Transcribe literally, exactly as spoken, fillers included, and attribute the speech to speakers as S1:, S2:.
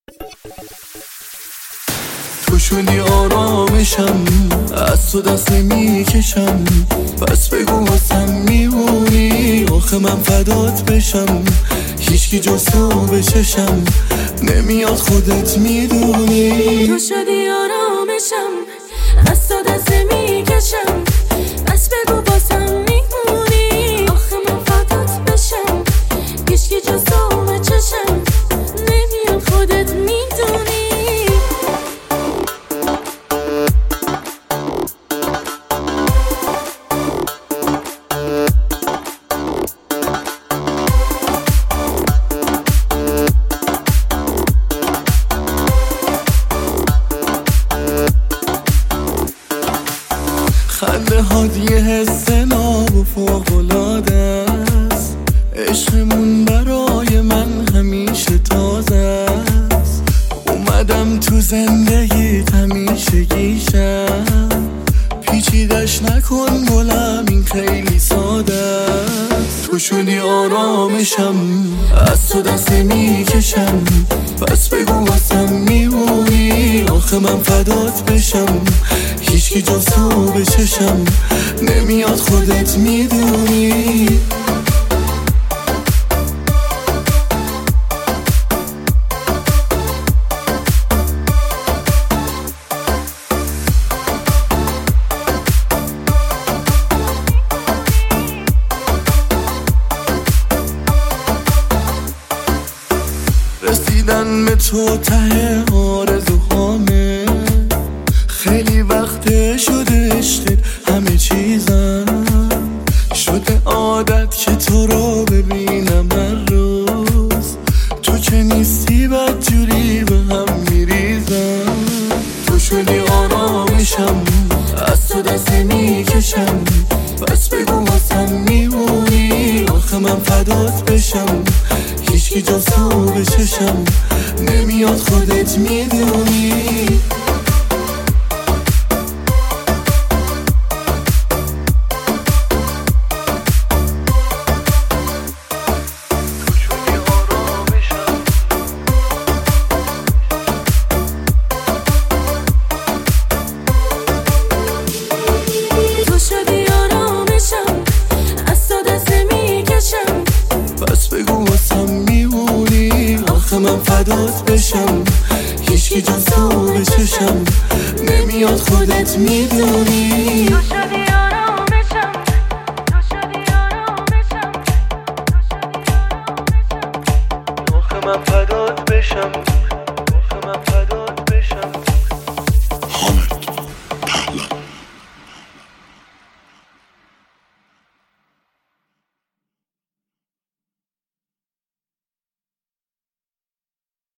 S1: تو شدی آرامشم، از تو دست نمیکشم، پس بگو واسم میمونی. آخه من فدات بشم، هیچکی جز تو به چشم نمیاد، خودت میدونی.
S2: تو شدی آرامشم، از تو دست نمیکشم، پس بگو واسم میمونی. آخه من فدات بشم، هیچکی جز تو به چشم نمیاد، خودت میدونی.
S1: خنده هات یه حس ناب و فوق‌العاده است، عشقمون برای من همیشه تازه است. اومدم تو زندگیت همیشه گیشم، پیچیدش نکن گلم این خیلی ساده است. تو شدی آرامشم، از تو دست نمیکشم، پس بگو واسم میمونی. آخه من فدات بشم، هیچکی جز تو به چشم نمیاد، خودت میدونی. رسیدن به تو ته آرزوهامه، خیلی وقت شده عشقت همه چیزم، شده عادت که تو رو ببینم هر روز. تو که نیستی بدجوری به هم میریزم. تو شدی آرامشم، از تو دست نمیکشم، پس بگو واسم میمونی. آخه من فدات بشم، هیچکی جز تو به چشم نمیاد، خودت میدونی. پس بگو واسم میمونی. آخه من فدات بشم، هیچکی جز تو به چشم نمیاد، خودت میدونی.
S2: تو شدی آرامشم، تو شدی آرامشم، تو شدی آرامشم.
S1: آخه من فدات بشم، آخه من فدات بشم.